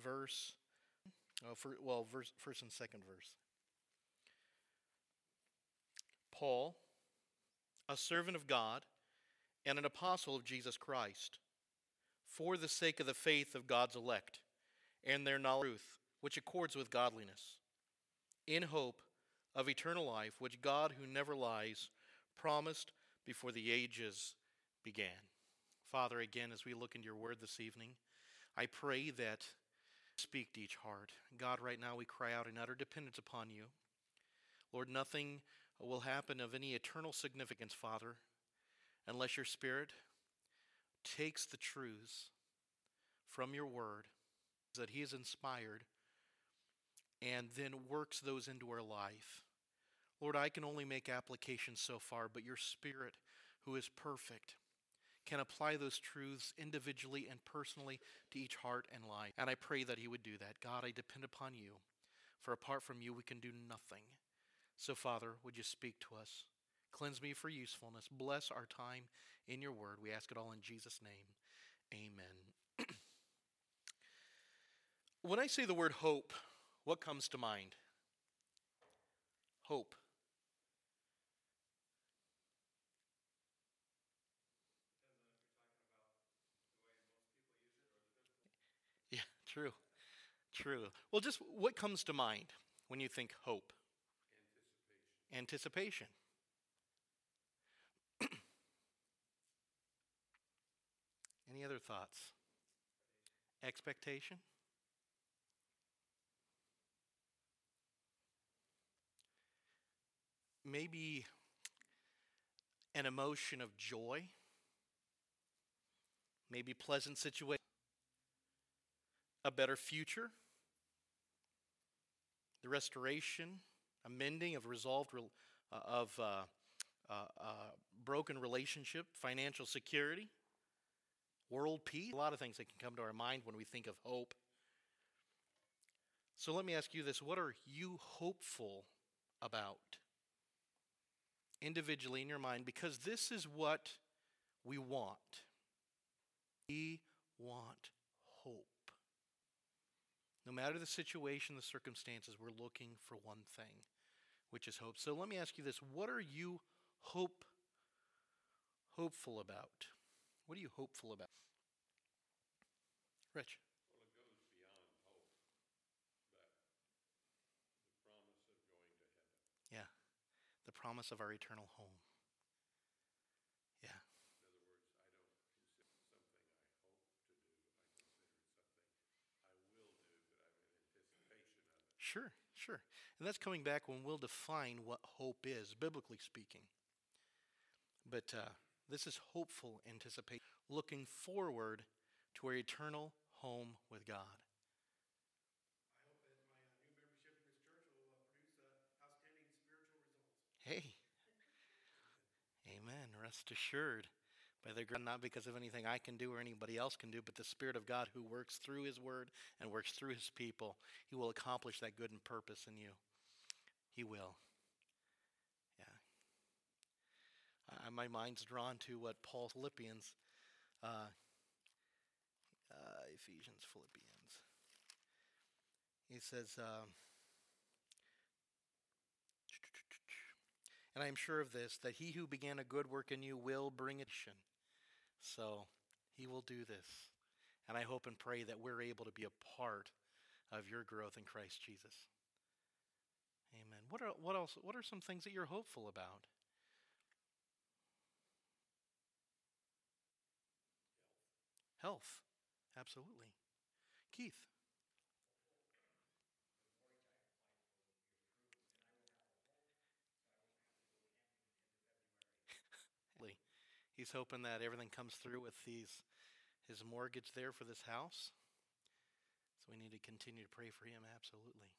verse. First and second verse. Paul, a servant of God and an apostle of Jesus Christ, for the sake of the faith of God's elect and their knowledge of truth, which accords with godliness, in hope of eternal life, which God, who never lies, promised before the ages began. Father, again, as we look into your word this evening, I pray that you speak to each heart. God, right now we cry out in utter dependence upon you. Lord, nothing will happen of any eternal significance, Father, unless your Spirit takes the truths from your word that he has inspired and then works those into our life. Lord, I can only make applications so far, but your Spirit, who is perfect, can apply those truths individually and personally to each heart and life. And I pray that he would do that. God, I depend upon you, for apart from you we can do nothing. So, Father, would you speak to us? Cleanse me for usefulness. Bless our time in your word. We ask it all in Jesus' name. Amen. When I say the word hope, what comes to mind? Hope. Depends on if you're talking about the way most people use it or the biblical. Yeah, true. True. Well, just what comes to mind when you think hope? Anticipation. Any other thoughts? Expectation? Maybe an emotion of joy? Maybe pleasant situation? A better future? The restoration, a mending of broken relationship, financial security, world peace. A lot of things that can come to our mind when we think of hope. So let me ask you this. What are you hopeful about? Individually in your mind, because this is what we want. We want hope. No matter the situation, the circumstances, we're looking for one thing, which is hope. So let me ask you this. What are you hopeful about? What are you hopeful about? Rich? Well, it goes beyond hope, but the promise of going to heaven. Yeah. The promise of our eternal home. Yeah. In other words, I don't consider it something I hope to do. I consider it something I will do, but I'm in anticipation of it. Sure. And that's coming back when we'll define what hope is, biblically speaking. But this is hopeful anticipation, looking forward to our eternal home with God. I hope that my new membership in this church will produce outstanding spiritual results. Hey, amen. Rest assured. By the grace, not because of anything I can do or anybody else can do, but the Spirit of God who works through his word and works through his people. He will accomplish that good and purpose in you. He will. Yeah. My mind's drawn to what Paul Philippians, Ephesians, Philippians. He says, and I am sure of this, that he who began a good work in you will bring it. So he will do this. And I hope and pray that we're able to be a part of your growth in Christ Jesus. Amen. What else? What are some things that you're hopeful about? Health. Absolutely. Keith. He's hoping that everything comes through with his mortgage there for this house. So we need to continue to pray for him, absolutely.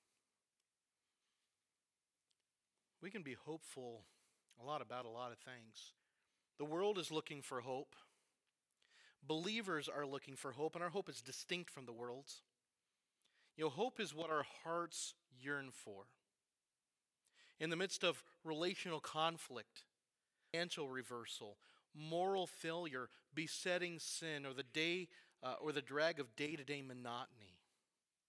We can be hopeful about a lot of things. The world is looking for hope. Believers are looking for hope, and our hope is distinct from the world's. Hope is what our hearts yearn for. In the midst of relational conflict, financial reversal, moral failure, besetting sin, or the drag of day-to-day monotony,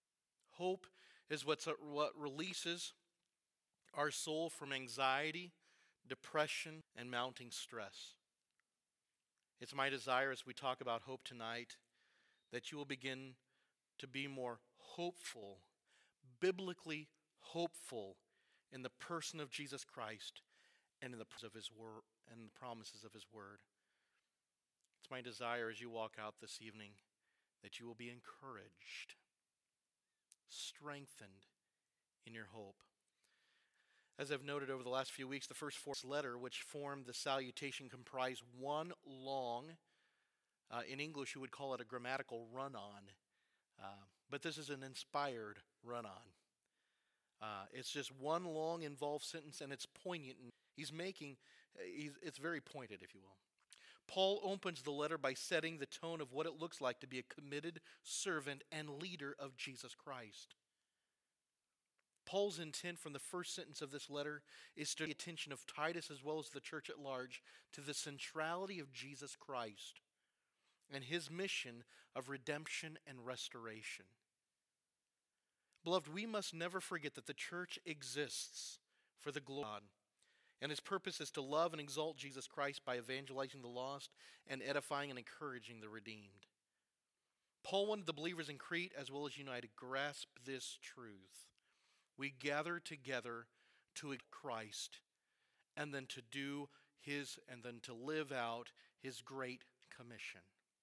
Hope is what releases our soul from anxiety, depression, and mounting stress. It's my desire as we talk about hope tonight that you will begin to be more hopeful, biblically hopeful in the person of Jesus Christ and in the of his word and the promises of his word. It's my desire as you walk out this evening that you will be encouraged, strengthened in your hope. As I've noted over the last few weeks, the first four letter which formed the salutation comprise one long, in English you would call it a grammatical run-on, but this is an inspired run-on. It's just one long involved sentence, and it's poignant. It's very pointed, if you will. Paul opens the letter by setting the tone of what it looks like to be a committed servant and leader of Jesus Christ. Paul's intent from the first sentence of this letter is to the attention of Titus as well as the church at large to the centrality of Jesus Christ and his mission of redemption and restoration. Beloved, we must never forget that the church exists for the glory of God, and his purpose is to love and exalt Jesus Christ by evangelizing the lost and edifying and encouraging the redeemed. Paul wanted the believers in Crete as well as United to grasp this truth. We gather together to Christ and then to do his and then to live out his great commission.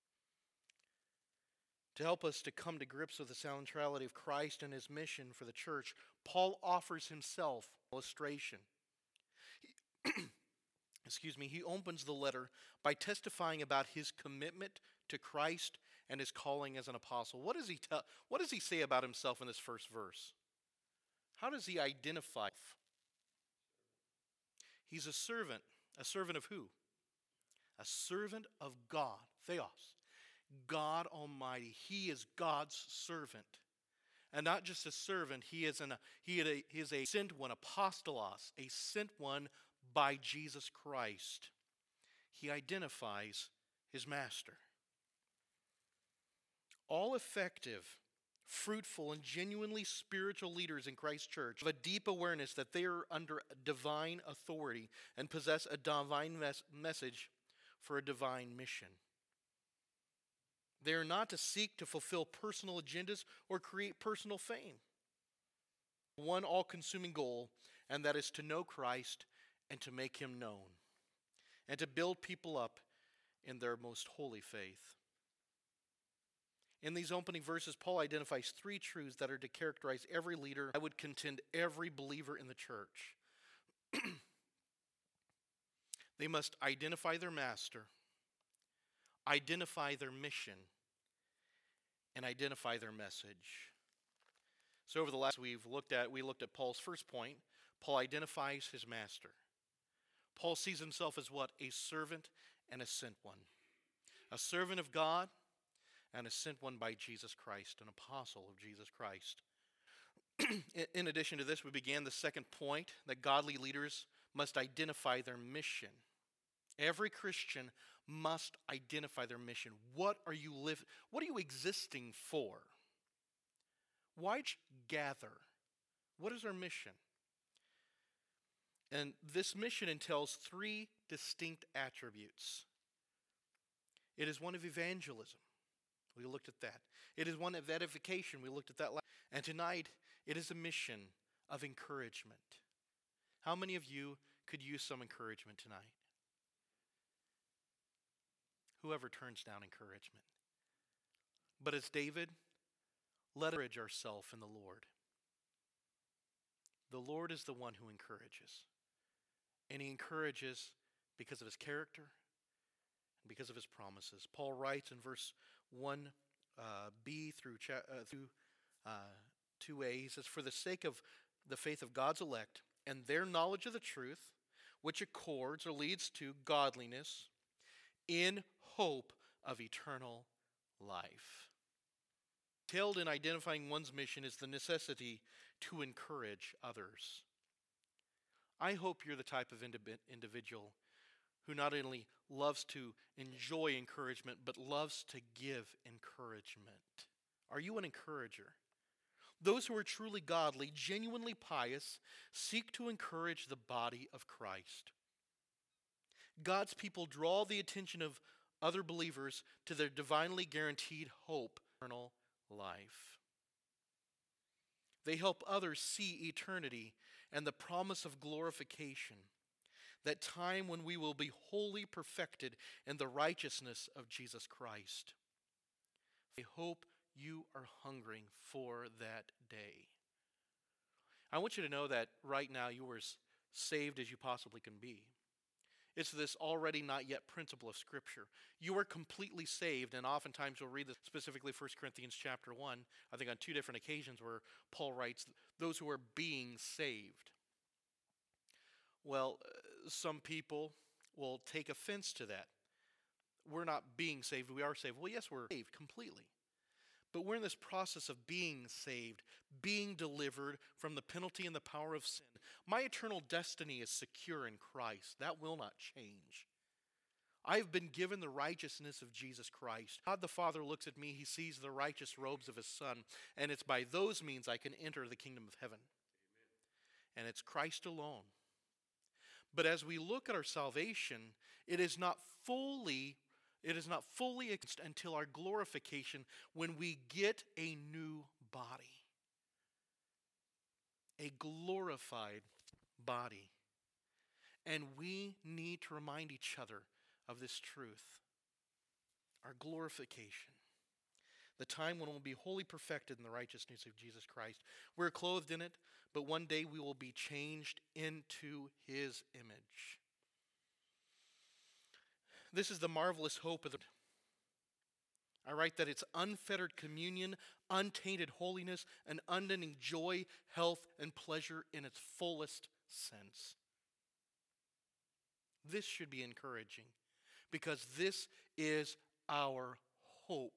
To help us to come to grips with the centrality of Christ and his mission for the church, Paul offers himself illustration. He opens the letter by testifying about his commitment to Christ and his calling as an apostle. What does he say about himself in this first verse? How does he identify? He's a servant. A servant of who? A servant of God, Theos. God Almighty. He is God's servant. And not just a servant, he is a sent one, apostolos, a sent one by Jesus Christ. He identifies his master. All effective, fruitful, and genuinely spiritual leaders in Christ's church have a deep awareness that they are under divine authority and possess a divine message for a divine mission. They are not to seek to fulfill personal agendas or create personal fame. One all-consuming goal, and that is to know Christ and to make him known, and to build people up in their most holy faith. In these opening verses, Paul identifies three truths that are to characterize every leader, I would contend every believer in the church. They must identify their master, identify their mission, and identify their message. So over the last we looked at Paul's first point. Paul identifies his master. Paul sees himself as what? A servant and a sent one. A servant of God and a sent one by Jesus Christ, an apostle of Jesus Christ. In addition to this, we began the second point, that godly leaders must identify their mission. Every Christian must identify their mission. What are you existing for? Why gather? What is our mission? And this mission entails three distinct attributes. It is one of evangelism. We looked at that. It is one of edification. We looked at that last. And tonight, it is a mission of encouragement. How many of you could use some encouragement tonight? Whoever turns down encouragement. But as David, let us encourage ourselves in the Lord. The Lord is the one who encourages. And he encourages because of his character and because of his promises. Paul writes in verse 1b through 2a, he says, for the sake of the faith of God's elect and their knowledge of the truth, which accords or leads to godliness, in hope of eternal life. Entailed in identifying one's mission is the necessity to encourage others. I hope you're the type of individual who not only loves to enjoy encouragement, but loves to give encouragement. Are you an encourager? Those who are truly godly, genuinely pious, seek to encourage the body of Christ. God's people draw the attention of other believers to their divinely guaranteed hope, eternal life. They help others see eternity and the promise of glorification, that time when we will be wholly perfected in the righteousness of Jesus Christ. I hope you are hungering for that day. I want you to know that right now you are as saved as you possibly can be. It's this already not yet principle of Scripture. You are completely saved, and oftentimes you'll read this, specifically 1 Corinthians chapter 1, I think on 2 different occasions where Paul writes, those who are being saved. Well, some people will take offense to that. We're not being saved, we are saved. Well, yes, we're saved completely. But we're in this process of being saved, being delivered from the penalty and the power of sin. My eternal destiny is secure in Christ. That will not change. I have been given the righteousness of Jesus Christ. God the Father looks at me, he sees the righteous robes of his Son, and it's by those means I can enter the kingdom of heaven. Amen. And it's Christ alone. But as we look at our salvation, it is not fully until our glorification when we get a new body. A glorified body. And we need to remind each other of this truth. Our glorification. The time when we'll be wholly perfected in the righteousness of Jesus Christ. We're clothed in it, but one day we will be changed into his image. This is the marvelous hope of the... I write that it's unfettered communion, untainted holiness, and unending joy, health, and pleasure in its fullest sense. This should be encouraging because this is our hope.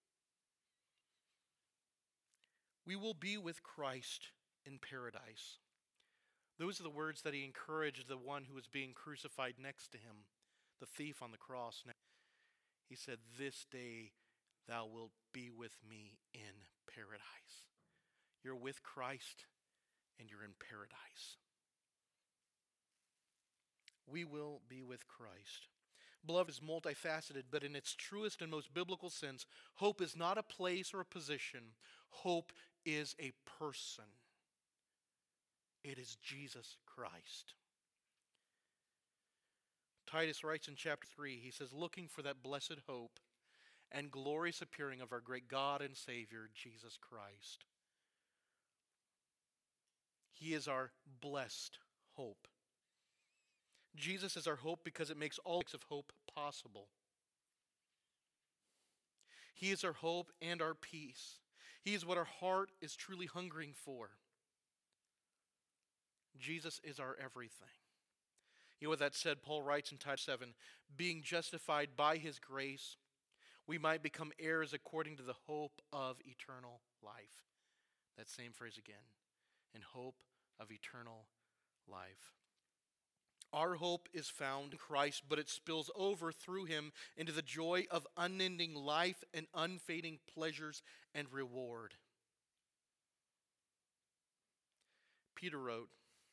We will be with Christ in paradise. Those are the words that he encouraged the one who was being crucified next to him, the thief on the cross. He said, "This day thou wilt be with me in paradise." You're with Christ and you're in paradise. We will be with Christ. Beloved is multifaceted, but in its truest and most biblical sense, hope is not a place or a position. Hope is a person. It is Jesus Christ. Titus writes in chapter 3, he says, looking for that blessed hope and glorious appearing of our great God and Savior, Jesus Christ. He is our blessed hope. Jesus is our hope because it makes all types of hope possible. He is our hope and our peace. He is what our heart is truly hungering for. Jesus is our everything. You know, with that said, Paul writes in Titus 7, being justified by his grace, we might become heirs according to the hope of eternal life. That same phrase again, in hope of eternal life. Our hope is found in Christ, but it spills over through him into the joy of unending life and unfading pleasures and reward. Peter wrote,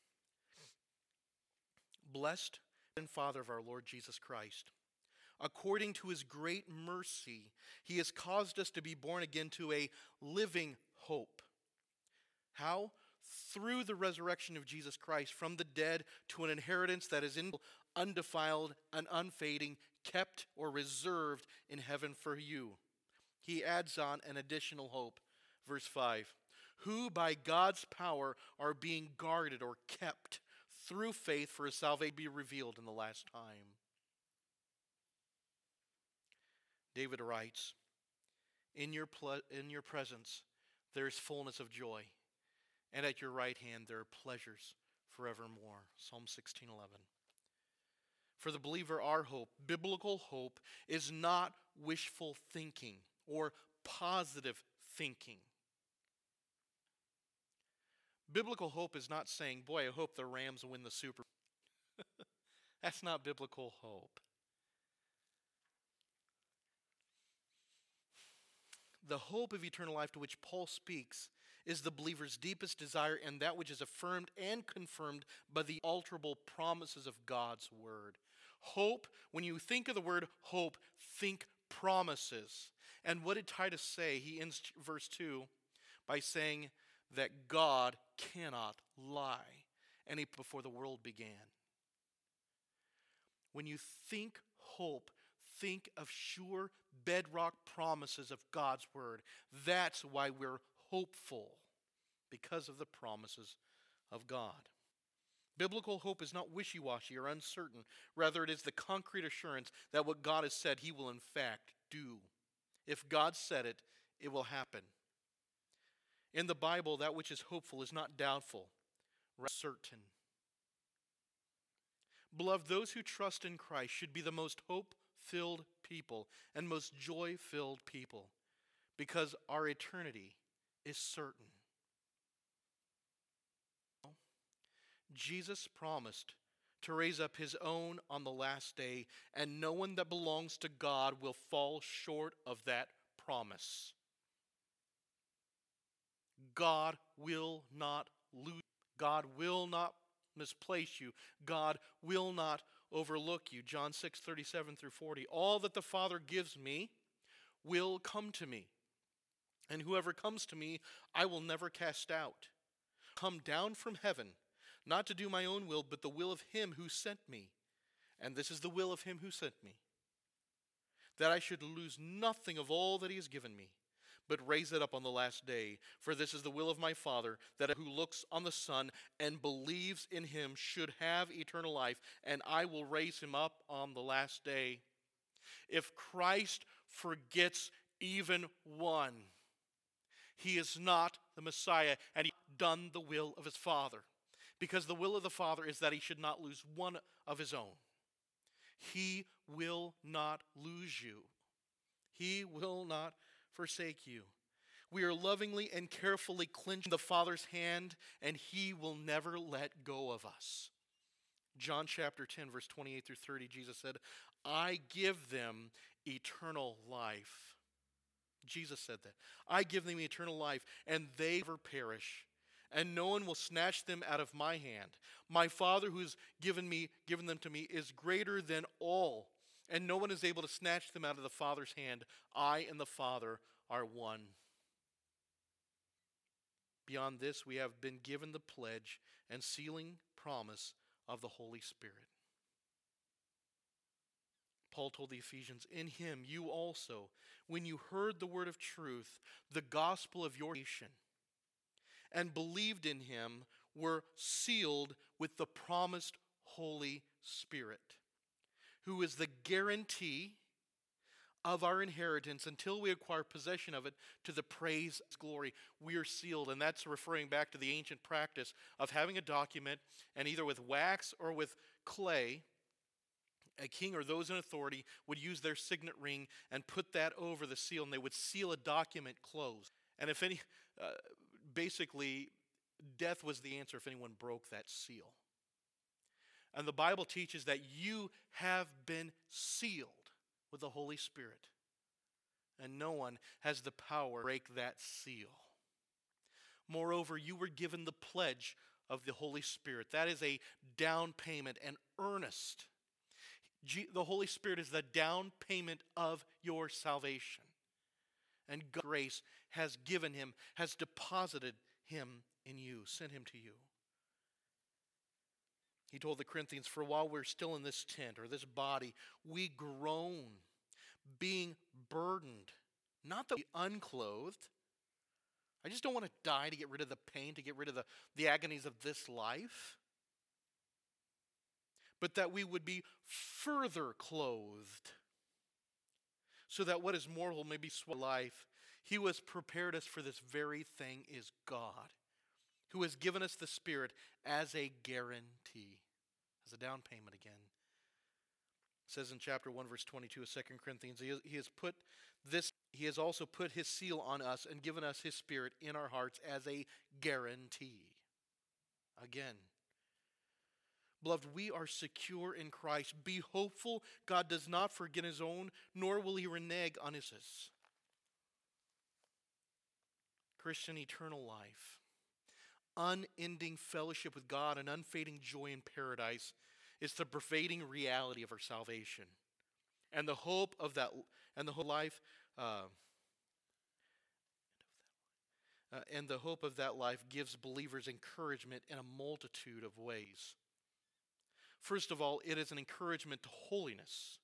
blessed and Father of our Lord Jesus Christ, according to his great mercy, he has caused us to be born again to a living hope. How? Through the resurrection of Jesus Christ from the dead to an inheritance that is undefiled and unfading, kept or reserved in heaven for you. He adds on an additional hope. Verse 5, who by God's power are being guarded or kept through faith for his salvation to be revealed in the last time. David writes, in your presence there is fullness of joy, and at your right hand there are pleasures forevermore. Psalm 16:11. For the believer, our hope, biblical hope, is not wishful thinking or positive thinking. Biblical hope is not saying, boy, I hope the Rams win the Super Bowl. That's not biblical hope. The hope of eternal life to which Paul speaks is the believer's deepest desire and that which is affirmed and confirmed by the unalterable promises of God's word. Hope, when you think of the word hope, think promises. And what did Titus say? He ends verse 2 by saying that God cannot lie, and he before the world began. When you think hope, think of sure bedrock promises of God's word. That's why we're hopeful, because of the promises of God. Biblical hope is not wishy-washy or uncertain. Rather, it is the concrete assurance that what God has said, he will in fact do. If God said it, it will happen. In the Bible, that which is hopeful is not doubtful, rather certain. Beloved, those who trust in Christ should be the most hope-filled people and most joy-filled people, because our eternity is certain. Jesus promised to raise up his own on the last day, and no one that belongs to God will fall short of that promise. God will not lose. God will not misplace you. God will not overlook you. John 6:37 through 40. All that the Father gives me will come to me, and whoever comes to me, I will never cast out. Come down from heaven, not to do my own will, but the will of him who sent me. And this is the will of him who sent me, that I should lose nothing of all that he has given me, but raise it up on the last day. For this is the will of my Father, that who looks on the Son and believes in him should have eternal life, and I will raise him up on the last day. If Christ forgets even one, he is not the Messiah, and he has done the will of his Father. Because the will of the Father is that he should not lose one of his own. He will not lose you. He will not forsake you. We are lovingly and carefully clenching the Father's hand, and he will never let go of us. John chapter 10, verse 28 through 30, Jesus said, I give them eternal life. Jesus said that. I give them eternal life, and they never perish, and no one will snatch them out of my hand. My Father who has given them to me is greater than all, and no one is able to snatch them out of the Father's hand. I and the Father are one. Beyond this, we have been given the pledge and sealing promise of the Holy Spirit. Paul told the Ephesians, in him you also, when you heard the word of truth, the gospel of your nation, and believed in him, were sealed with the promised Holy Spirit, who is the guarantee of our inheritance until we acquire possession of it to the praise of his glory. We are sealed, and that's referring back to the ancient practice of having a document, and either with wax or with clay, a king or those in authority would use their signet ring and put that over the seal, and they would seal a document closed. And if any, basically, death was the answer if anyone broke that seal. And the Bible teaches that you have been sealed with the Holy Spirit, and no one has the power to break that seal. Moreover, you were given the pledge of the Holy Spirit. That is a down payment, an earnest. The Holy Spirit is the down payment of your salvation. And God's grace has given him, has deposited him in you, sent him to you. He told the Corinthians, for while we're still in this tent or this body, we groan, being burdened, not that we unclothed. I just don't want to die to get rid of the pain, to get rid of the agonies of this life, but that we would be further clothed, so that what is mortal may be life. He who has prepared us for this very thing is God, who has given us the Spirit as a guarantee, as a down payment again. It says in chapter 1, verse 22 of 2 Corinthians, he has also put his seal on us and given us his Spirit in our hearts as a guarantee. Again, beloved, we are secure in Christ. Be hopeful. God does not forget his own, nor will he renege on his. Christian, eternal life, unending fellowship with God, and unfading joy in paradise is the pervading reality of our salvation. And the hope of that, and the whole life, and the hope of that life gives believers encouragement in a multitude of ways. First of all, it is an encouragement to holiness.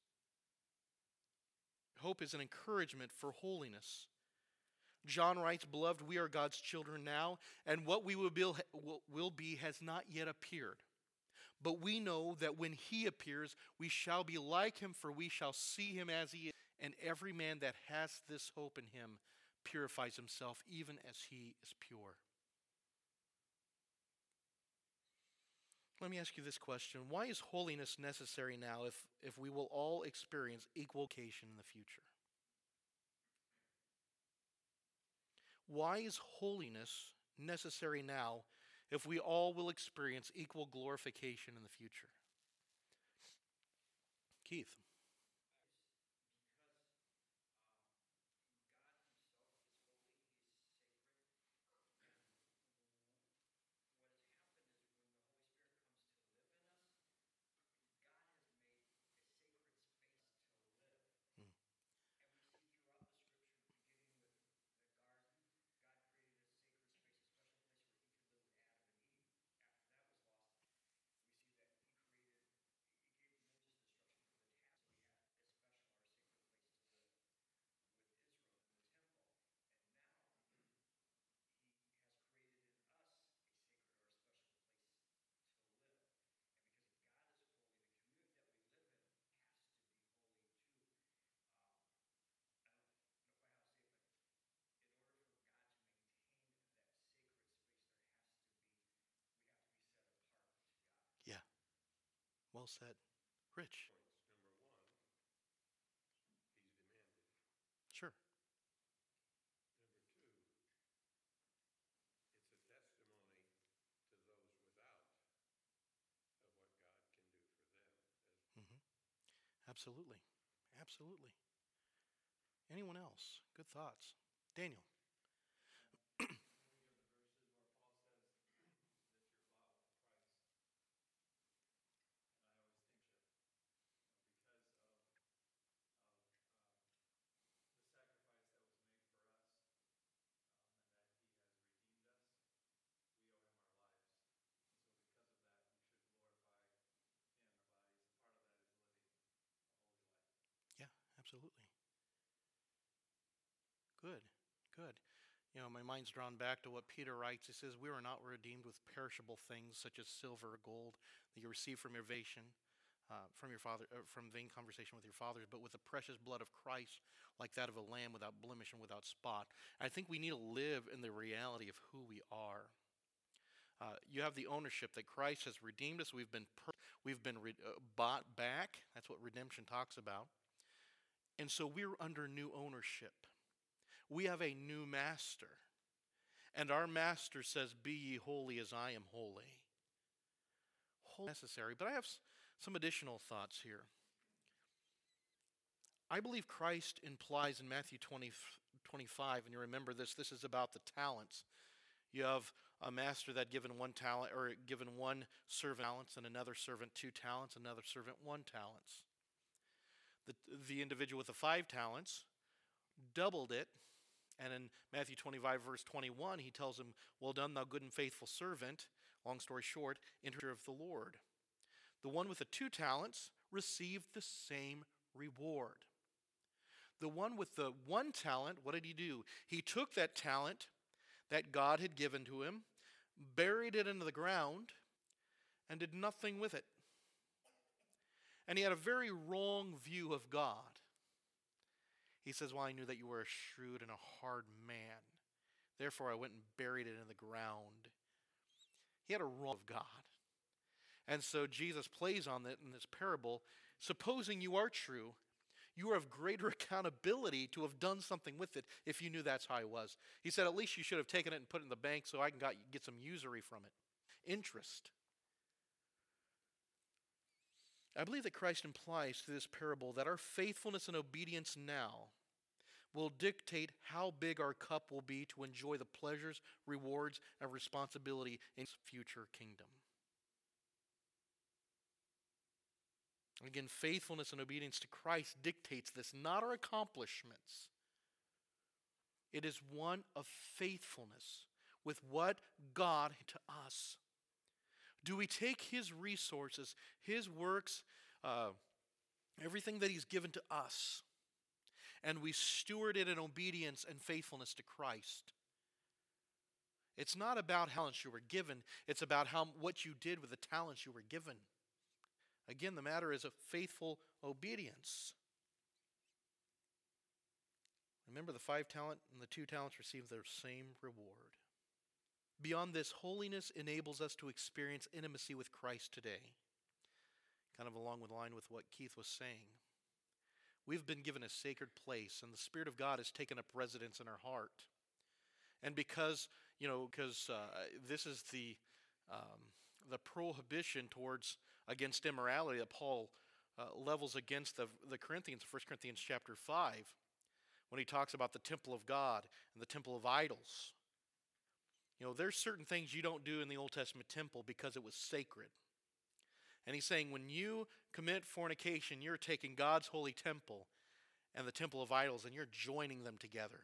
Hope is an encouragement for holiness. John writes, "Beloved, we are God's children now, and what we will be has not yet appeared. But we know that when he appears, we shall be like him, for we shall see him as he is. And every man that has this hope in him purifies himself, even as he is pure." Let me ask you this question. Why is holiness necessary now if we will all experience equal vocation in the future? Why is holiness necessary now if we all will experience equal glorification in the future? Keith. Yeah, well said. Rich. Points. Number one, he's demanded. Sure. Number two, it's a testimony to those without of what God can do for them. Mm-hmm. Absolutely. Absolutely. Anyone else? Good thoughts. Daniel. Yeah, absolutely. Good. Good. You know, my mind's drawn back to what Peter writes. He says, "We are not redeemed with perishable things such as silver or gold that you receive from your from your father, from vain conversation with your fathers, but with the precious blood of Christ, like that of a lamb without blemish and without spot." I think we need to live in the reality of who we are. You have the ownership that Christ has redeemed us. We've been bought back. That's what redemption talks about. And so we're under new ownership. We have a new master. And our master says, "Be ye holy as I am holy." Holy is necessary. But I have some additional thoughts here. I believe Christ implies in Matthew 25, and you remember this is about the talents. You have a master that given one talent, or given one servant talents, and another servant 2 talents, another servant 1 talents. The individual with the 5 talents doubled it. And in Matthew 25, verse 21, he tells him, "Well done, thou good and faithful servant." Long story short, enter of the Lord. The one with the 2 talents received the same reward. The one with the 1 talent, what did he do? He took that talent that God had given to him, buried it into the ground, and did nothing with it. And he had a very wrong view of God. He says, "Well, I knew that you were a shrewd and a hard man. Therefore, I went and buried it in the ground." He had a wrong of God. And so Jesus plays on that in this parable. Supposing you are true, you are of greater accountability to have done something with it if you knew that's how it was. He said, at least you should have taken it and put it in the bank so I can get some usury from it. Interest. I believe that Christ implies through this parable that our faithfulness and obedience now will dictate how big our cup will be to enjoy the pleasures, rewards, and responsibility in His future kingdom. Again, faithfulness and obedience to Christ dictates this, not our accomplishments. It is one of faithfulness with what God to us. Do we take His resources, His works, everything that He's given to us, and we steward it in obedience and faithfulness to Christ? It's not about how talents you were given. It's about what you did with the talents you were given. Again, the matter is of faithful obedience. Remember, the 5 talents and the 2 talents received their same reward. Beyond this, holiness enables us to experience intimacy with Christ today. Kind of along the line with what Keith was saying. We've been given a sacred place, and the Spirit of God has taken up residence in our heart. And because this is the prohibition against immorality that Paul levels against the Corinthians, 1 Corinthians chapter 5, when he talks about the temple of God and the temple of idols. There's certain things you don't do in the Old Testament temple because it was sacred. And he's saying when you commit fornication, you're taking God's holy temple and the temple of idols and you're joining them together.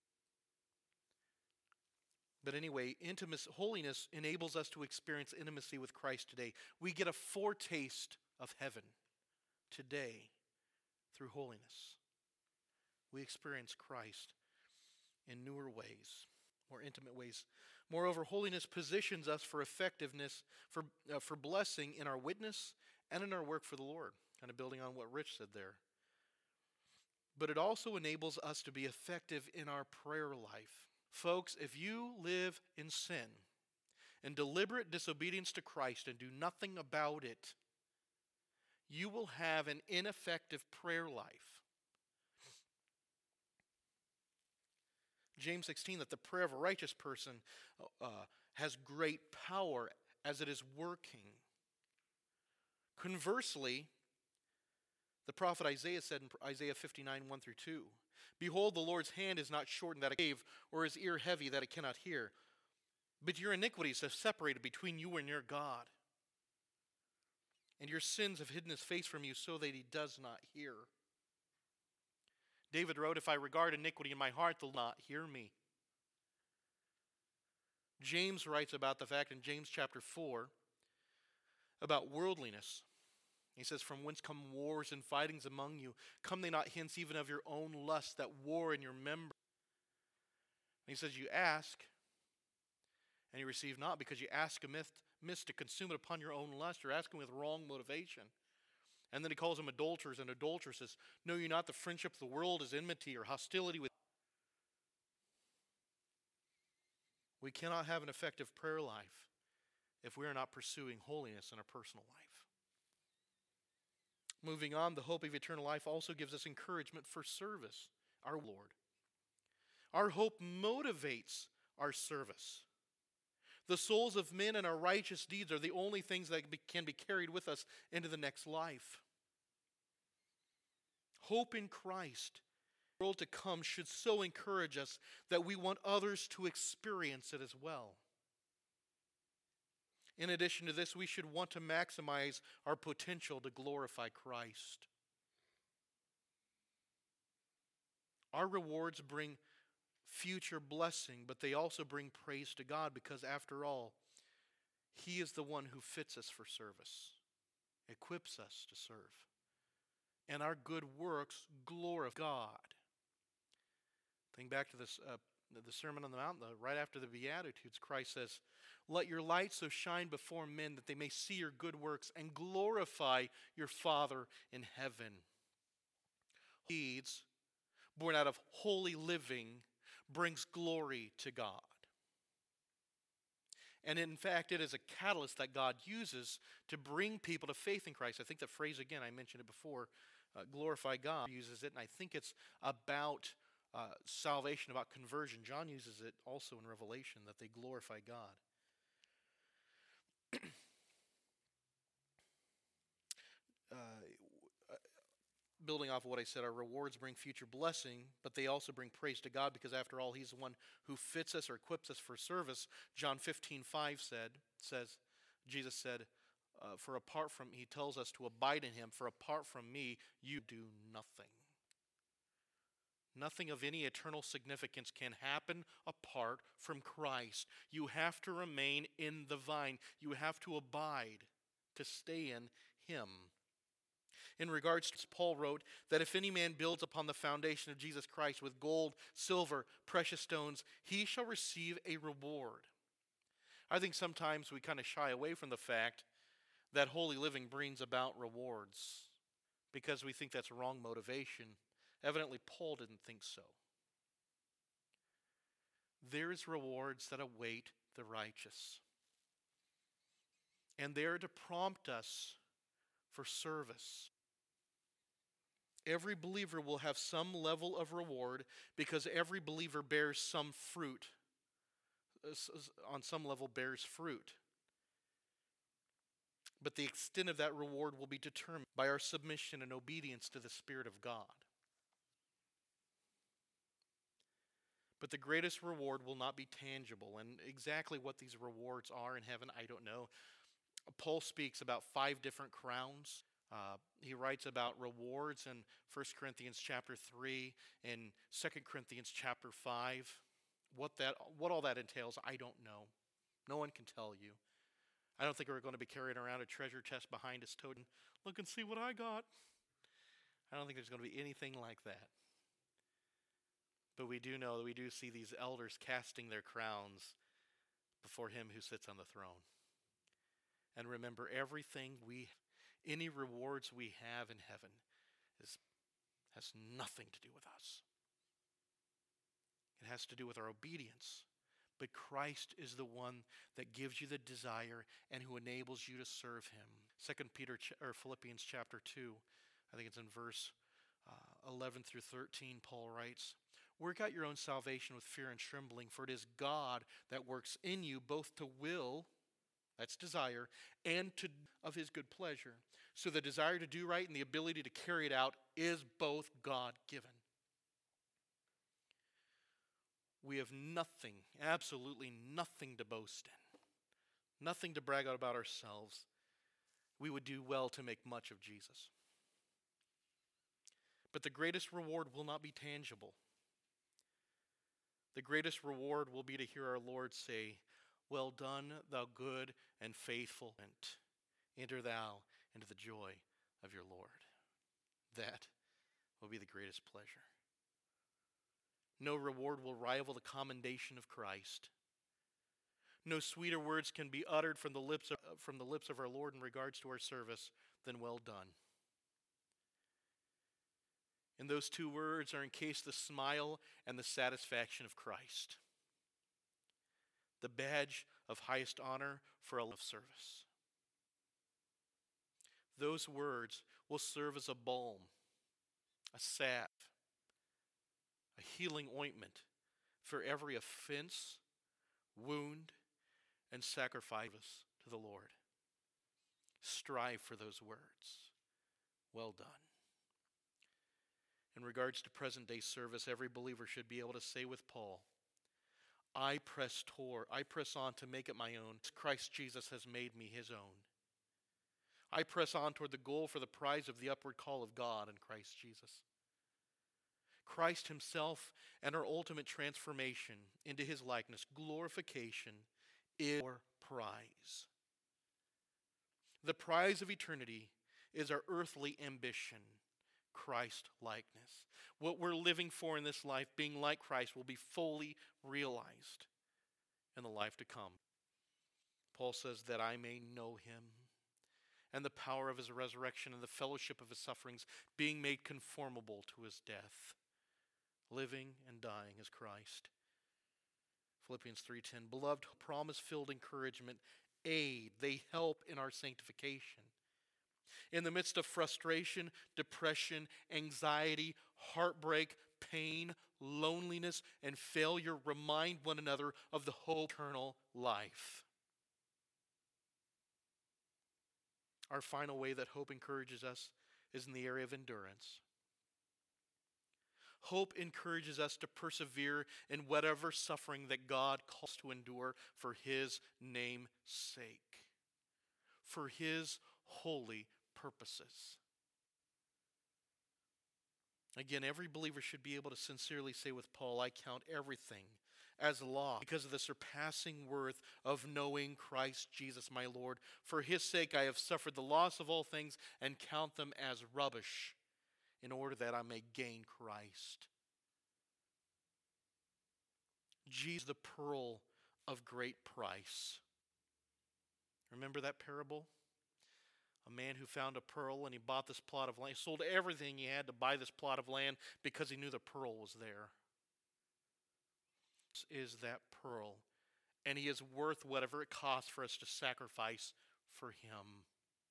But anyway, holiness enables us to experience intimacy with Christ today. We get a foretaste of heaven today through holiness. We experience Christ in newer ways, more intimate ways. Moreover, holiness positions us for effectiveness, for blessing in our witness and in our work for the Lord. Kind of building on what Rich said there. But it also enables us to be effective in our prayer life. Folks, if you live in sin and deliberate disobedience to Christ and do nothing about it, you will have an ineffective prayer life. James 16, that the prayer of a righteous person has great power as it is working. Conversely, the prophet Isaiah said in Isaiah 59, 1 through 2, "Behold, the Lord's hand is not shortened that it cave, or his ear heavy that it cannot hear. But your iniquities have separated between you and your God. And your sins have hidden his face from you so that he does not hear." David wrote, "If I regard iniquity in my heart, they'll not hear me." James writes about the fact in James chapter 4 about worldliness. He says, "From whence come wars and fightings among you? Come they not hence even of your own lust that war in your members?" And he says, "You ask, and you receive not, because you ask amiss to consume it upon your own lust." You're asking with wrong motivation. And then he calls them adulterers and adulteresses. "Know you not the friendship of the world is enmity or hostility with..." We cannot have an effective prayer life if we are not pursuing holiness in our personal life. Moving on, the hope of eternal life also gives us encouragement for service, our Lord. Our hope motivates our service. The souls of men and our righteous deeds are the only things that can be carried with us into the next life. Hope in Christ, the world to come, should so encourage us that we want others to experience it as well. In addition to this, we should want to maximize our potential to glorify Christ. Our rewards bring future blessing, but they also bring praise to God, because after all, He is the one who fits us for service, equips us to serve. And our good works glorify God. Think back to this, the Sermon on the Mount, right after the Beatitudes. Christ says, "Let your light so shine before men that they may see your good works and glorify your Father in heaven." Deeds born out of holy living brings glory to God. And in fact, it is a catalyst that God uses to bring people to faith in Christ. I think the phrase, again, I mentioned it before, glorify God, uses it, and I think it's about salvation, about conversion. John uses it also in Revelation, that they glorify God. building off of what I said, our rewards bring future blessing, but they also bring praise to God because after all, He's the one who fits us or equips us for service. John 15:5 says, Jesus said, for apart from, He tells us to abide in Him, for apart from me, you do nothing. Nothing of any eternal significance can happen apart from Christ. You have to remain in the vine. You have to abide, to stay in Him. In regards to, Paul wrote that if any man builds upon the foundation of Jesus Christ with gold, silver, precious stones, he shall receive a reward. I think sometimes we kind of shy away from the fact that holy living brings about rewards because we think that's wrong motivation. Evidently, Paul didn't think so. There is rewards that await the righteous, and they are to prompt us for service. Every believer will have some level of reward because every believer bears some fruit, on some level bears fruit. But the extent of that reward will be determined by our submission and obedience to the Spirit of God. But the greatest reward will not be tangible, and exactly what these rewards are in heaven, I don't know. Paul speaks about 5 different crowns. He writes about rewards in 1 Corinthians chapter 3 and 2 Corinthians chapter 5. What all that entails, I don't know. No one can tell you. I don't think we're going to be carrying around a treasure chest behind us, toting, look and see what I got. I don't think there's going to be anything like that. But we do know that we do see these elders casting their crowns before Him who sits on the throne. And remember, any rewards we have in heaven has nothing to do with us. It has to do with our obedience. But Christ is the one that gives you the desire and who enables you to serve Him. Philippians chapter 2, I think it's in verse 11 through 13, Paul writes, work out your own salvation with fear and trembling, for it is God that works in you both to will, that's desire, and to of His good pleasure. So the desire to do right and the ability to carry it out is both God-given. We have nothing, absolutely nothing to boast in, nothing to brag out about ourselves. We would do well to make much of Jesus. But the greatest reward will not be tangible. The greatest reward will be to hear our Lord say, well done, thou good and faithful servant. Enter thou into the joy of your Lord. That will be the greatest pleasure. No reward will rival the commendation of Christ. No sweeter words can be uttered from the lips of our Lord in regards to our service than well done. And those 2 words are encased the smile and the satisfaction of Christ, the badge of highest honor for a life of service. Those words will serve as a balm, a salve, a healing ointment for every offense, wound, and sacrifice to the Lord. Strive for those words. Well done. In regards to present day service, every believer should be able to say with Paul, I press on to make it my own. Christ Jesus has made me His own. I press on toward the goal for the prize of the upward call of God in Christ Jesus. Christ Himself and our ultimate transformation into His likeness, glorification, is our prize. The prize of eternity is our earthly ambition, Christ likeness. What we're living for in this life, being like Christ, will be fully realized in the life to come. Paul says that I may know Him and the power of His resurrection and the fellowship of His sufferings, being made conformable to His death, living and dying as Christ. Philippians 3:10, beloved, promise-filled encouragement, aid, they help in our sanctification. In the midst of frustration, depression, anxiety, heartbreak, pain, loneliness, and failure, remind one another of the hope of eternal life. Our final way that hope encourages us is in the area of endurance. Hope encourages us to persevere in whatever suffering that God calls to endure for His name's sake, for His holy purposes. Again, every believer should be able to sincerely say with Paul, I count everything as loss because of the surpassing worth of knowing Christ Jesus my Lord. For His sake I have suffered the loss of all things and count them as rubbish in order that I may gain Christ. Jesus, the pearl of great price. Remember that parable? A man who found a pearl and he bought this plot of land. He sold everything he had to buy this plot of land because he knew the pearl was there. This is that pearl, and He is worth whatever it costs for us to sacrifice for Him.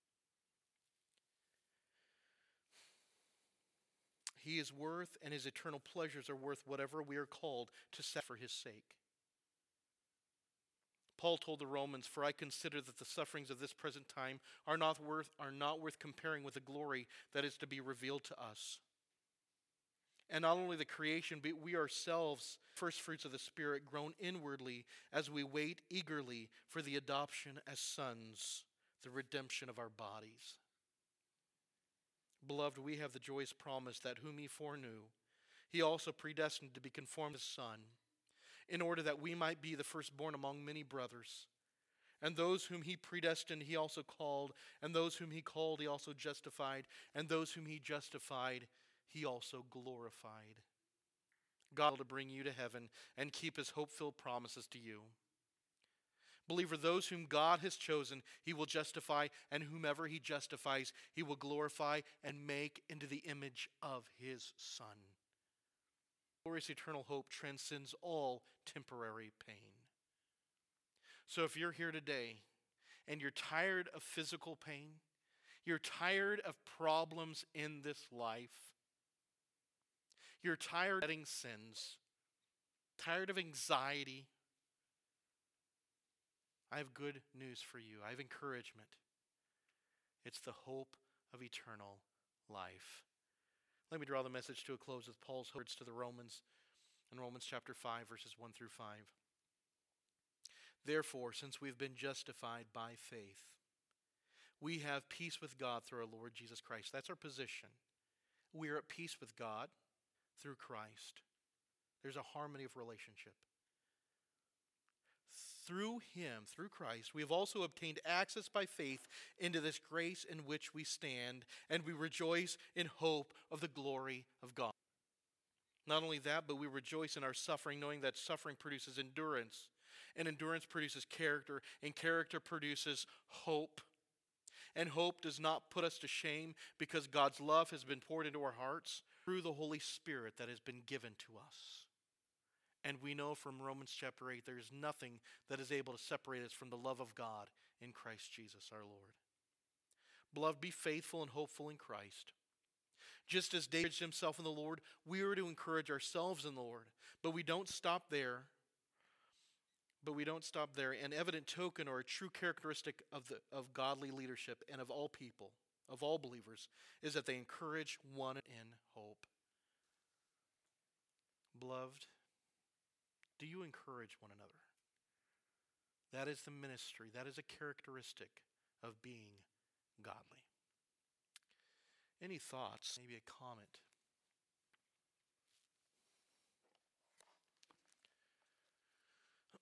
He is worth, and His eternal pleasures are worth whatever we are called to sacrifice for His sake. Paul told the Romans, for I consider that the sufferings of this present time are not worth comparing with the glory that is to be revealed to us. And not only the creation, but we ourselves, first fruits of the Spirit, groan inwardly as we wait eagerly for the adoption as sons, the redemption of our bodies. Beloved, we have the joyous promise that whom He foreknew, He also predestined to be conformed to His Son, in order that we might be the firstborn among many brothers. And those whom He predestined, He also called. And those whom He called, He also justified. And those whom He justified, He also glorified. God will bring you to heaven and keep His hope-filled promises to you. Believer, those whom God has chosen, He will justify. And whomever He justifies, He will glorify and make into the image of His Son. Glorious eternal hope transcends all temporary pain. So if you're here today and you're tired of physical pain, you're tired of problems in this life, you're tired of getting sins, tired of anxiety, I have good news for you. I have encouragement. It's the hope of eternal life. Let me draw the message to a close with Paul's words to the Romans in Romans chapter 5, verses 1 through 5. Therefore, since we've been justified by faith, we have peace with God through our Lord Jesus Christ. That's our position. We are at peace with God through Christ. There's a harmony of relationship. Through Him, through Christ, we have also obtained access by faith into this grace in which we stand, and we rejoice in hope of the glory of God. Not only that, but we rejoice in our suffering, knowing that suffering produces endurance, and endurance produces character, and character produces hope. And hope does not put us to shame because God's love has been poured into our hearts through the Holy Spirit that has been given to us. And we know from Romans chapter 8, there is nothing that is able to separate us from the love of God in Christ Jesus our Lord. Beloved, be faithful and hopeful in Christ. Just as David encouraged himself in the Lord, we are to encourage ourselves in the Lord. But we don't stop there. An evident token or a true characteristic of godly leadership and of all people, of all believers, is that they encourage one in hope. Beloved, do you encourage one another? That is the ministry. That is a characteristic of being godly. Any thoughts, maybe a comment